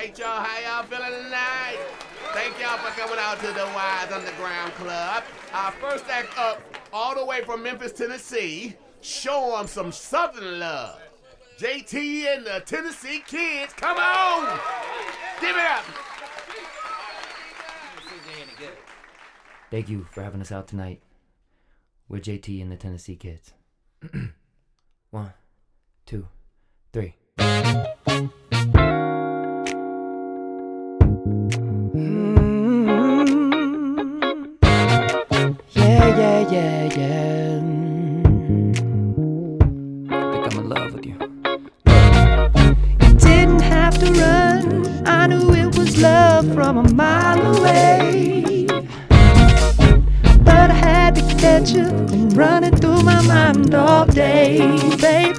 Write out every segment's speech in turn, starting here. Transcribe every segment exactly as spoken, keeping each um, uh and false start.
right, y'all. How y'all feeling tonight? Thank y'all for coming out to the Wise Underground Club. Our first act up, all the way from Memphis, Tennessee. Show them some Southern love. J T and the Tennessee Kids, come on! Give it up! Thank you for having us out tonight. We're J T and the Tennessee Kids. One, two, three. Mm-hmm. Yeah, yeah, yeah, yeah. I think I'm in love with you. You didn't have to run. I knew it was love from a mile away. But I had to catch you and run it through my mind all day, baby.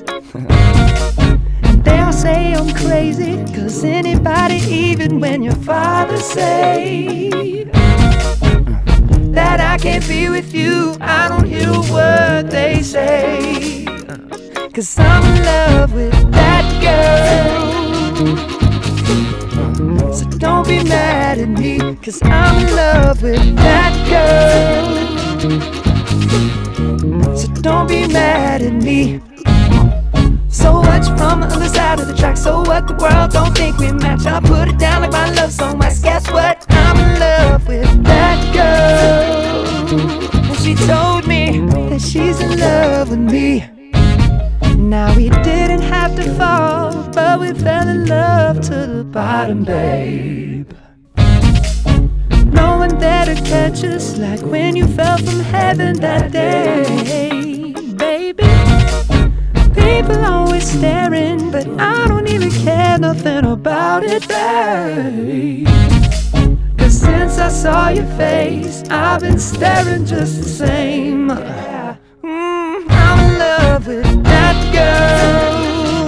And they'll say I'm crazy, cause anybody, even when your father say that I can't be with you, I don't hear a word they say. Cause I'm in love with that girl. So don't be mad at me, cause I'm in love with that girl. So don't be mad at me. So much from the other side of the track. So what, the world don't think we match. I'll put it down like my love song. Guess what? I'm in love with that girl. And she told me that she's in love with me. Now we didn't have to fall, but we fell in love to the bottom, babe. No one there to catch us like when you fell from heaven that day, baby. People always staring, but I don't even care nothing about it, babe. Cause since I saw your face, I've been staring just the same. Mm, I'm in love with that girl.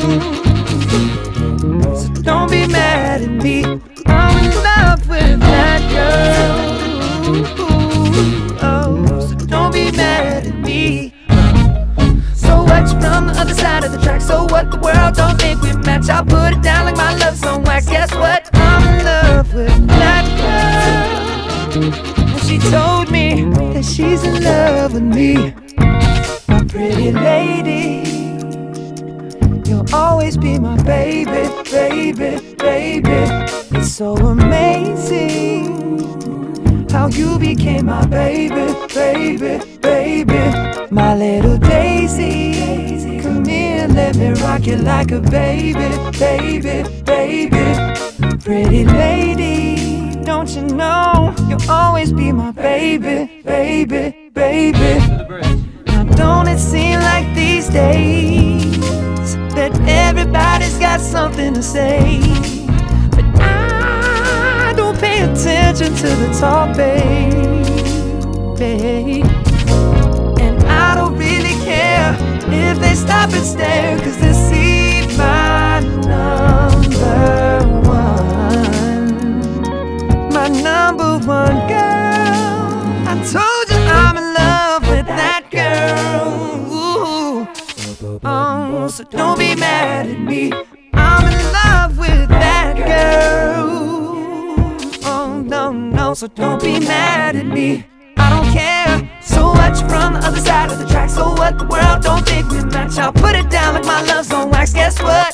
So don't be mad at me. I'm in love with that girl. Oh, so don't be mad at me. So what's from the other side of the track? So what, the world don't think we match. I'll put it down like my love song. Why, guess what? I'm in love with that girl. And she told me that she's in love with me. My pretty lady, you'll always be my baby, baby, baby. It's so amazing how you became my baby, baby, baby. My little daisy, come here, let me rock you like a baby, baby, baby. Pretty lady, don't you know you'll always be my baby, baby, baby. Now don't it seem like these days that everybody's got something to say, but I don't pay attention to the talk, babe, babe. And I don't really care if they stop and stare, cause they see my number one, my number one girl. I told you I'm in love with that girl. Ooh. Oh, so don't be mad at me. I'm in love with that girl. Oh, no, no, so don't be mad at me. I don't care so much from the other side of the track. So what, the world don't think we match. I'll put it down like my love song wax. Guess what?